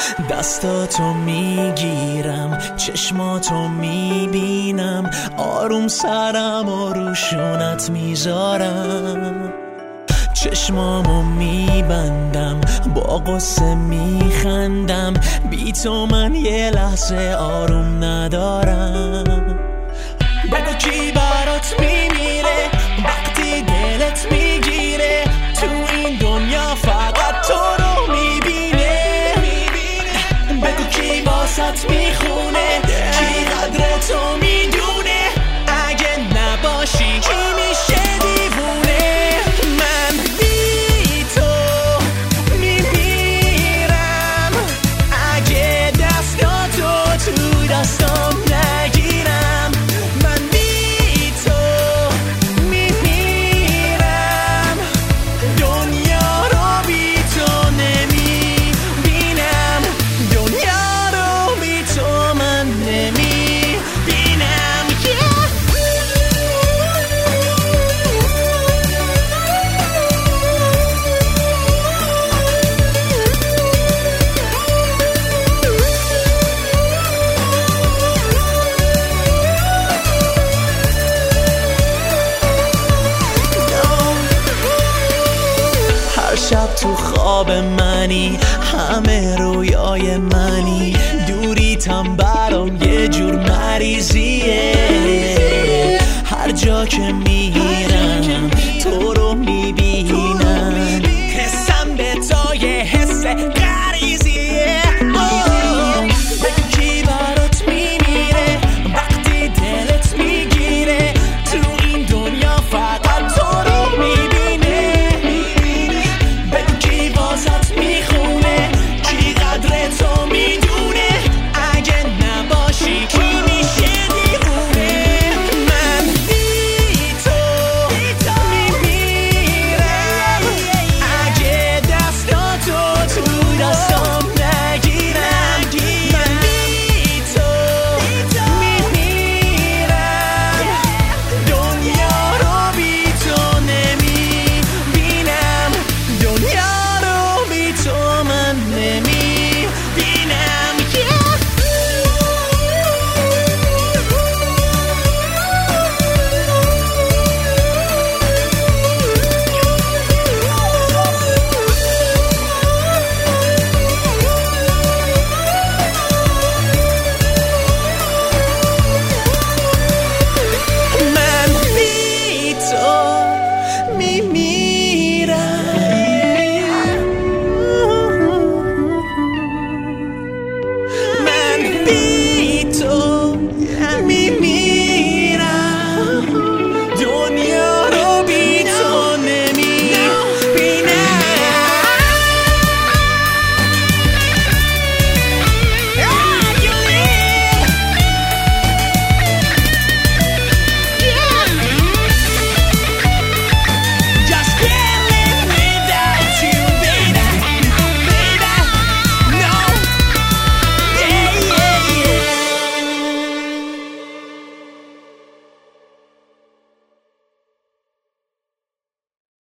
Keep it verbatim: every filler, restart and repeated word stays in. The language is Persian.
دستاتو میگیرم، چشماتو میبینم، آروم سرم و روشونت میذارم، چشمامو میبندم، با قصه میخندم، بی تو من یه لحظه آروم ندارم. بگو کی برات میمیره وقتی دلت میگیره، تو این دنیا فقط تو رو میبینه. بگو کی واسط میخونه، کی قدر تو میدونه، اگه نباشی کی میشه دیوونه. من بی تو میمیرم، اگه دستاتو تو دستام نگیرم. من بی تو میمیرم، دنیا رو بی تو نمیبینم، دنیا رو بی تو من نمیبینم. هر شب تو خواب منی، همه رویای منی، دوریتم برام یه جور مریضیه. هر جا که میری